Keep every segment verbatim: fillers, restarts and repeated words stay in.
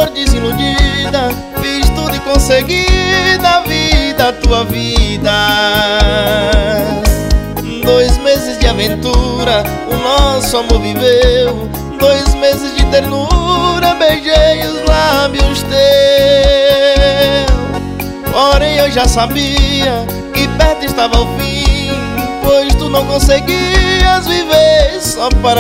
flor desiludida, fiz tudo e consegui da vida a tua vida. Dois meses de aventura o nosso amor viveu, dois meses de ternura beijei os lábios teus. Porém eu já sabia que perto estava o fim, pois tu não conseguias viver só para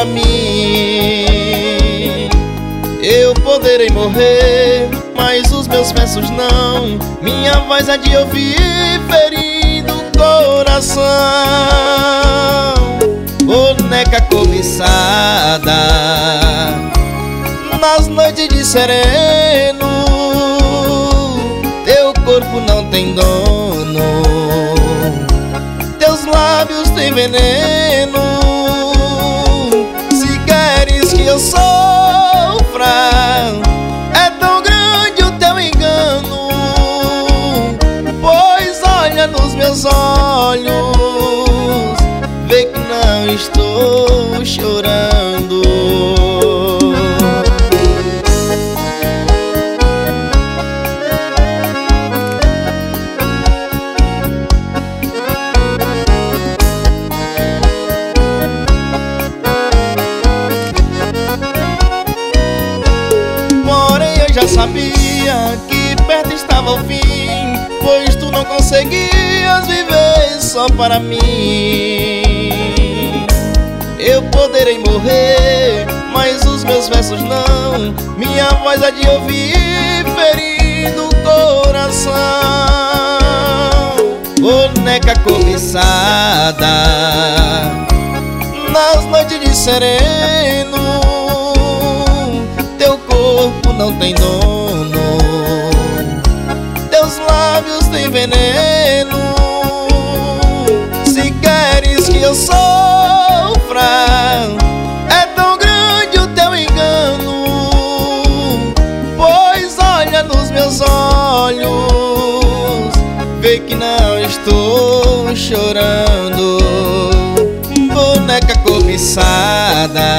mim. Eu poderei morrer, mas os meus versos não, minha voz há de ouvir ferindo o coração. Boneca cobiçada, nas noites de sereno, teu corpo não tem dono, teus lábios têm veneno. Se queres que eu sofra, é tão grande o teu engano, pois olha nos meus olhos, vê que não estou chorando. Já sabia que perto estava o fim, pois tu não conseguias viver só para mim. Eu poderei morrer, mas os meus versos não, minha voz há de ouvir ferindo o coração. Boneca cobiçada, nas noites de sereno, teu corpo não tem dono, teus lábios têm veneno. Se queres que eu sofra, é tão grande o teu engano, pois olha nos meus olhos, vê que não estou chorando. Boneca cobiçada,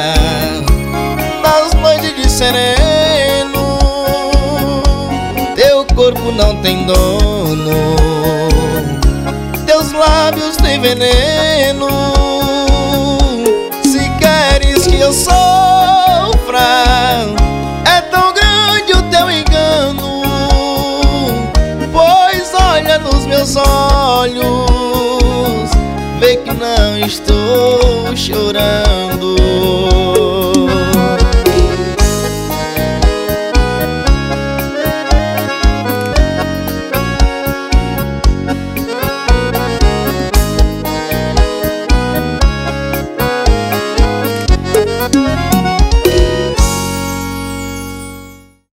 nas noites de sereno, teu corpo não tem dono, teus lábios têm veneno. Se queres que eu sofra, é tão grande o teu engano, pois olha nos meus olhos, vê que não estou chorando.